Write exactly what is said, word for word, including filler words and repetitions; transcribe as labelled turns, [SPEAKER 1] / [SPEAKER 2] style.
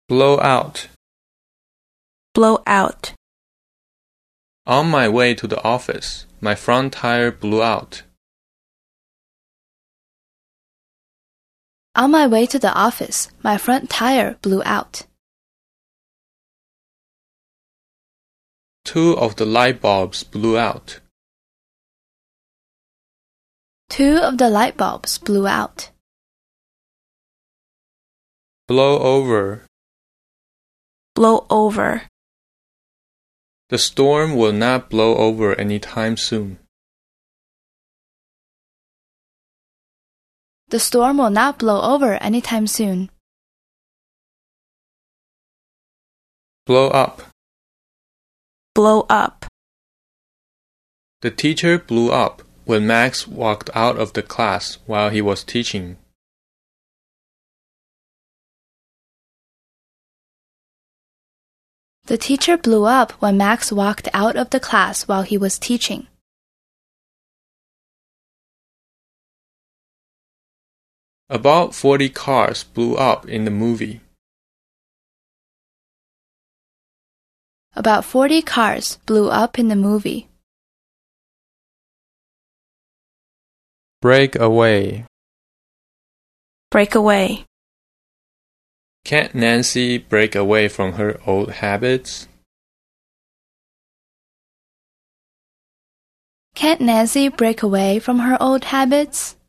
[SPEAKER 1] Blow out.
[SPEAKER 2] Blow out.
[SPEAKER 1] On my way to the office, my front tire blew out.
[SPEAKER 2] On my way to the office, my front tire blew out.
[SPEAKER 1] Two of the light bulbs blew out.
[SPEAKER 2] Two of the light bulbs blew out.
[SPEAKER 1] Blow over.
[SPEAKER 2] Blow over.
[SPEAKER 1] The storm will not blow over anytime soon.
[SPEAKER 2] The storm will not blow over anytime soon.
[SPEAKER 1] Blow up.
[SPEAKER 2] Blow up.
[SPEAKER 1] The teacher blew up when Max walked out of the class while he was teaching.
[SPEAKER 2] The teacher blew up when Max walked out of the class while he was teaching.
[SPEAKER 1] About forty cars blew up in the movie.
[SPEAKER 2] About forty cars blew up in the movie.
[SPEAKER 1] Break away.
[SPEAKER 2] Break away.
[SPEAKER 1] Can't Nancy break away from her old habits?
[SPEAKER 2] Can't Nancy break away from her old habits?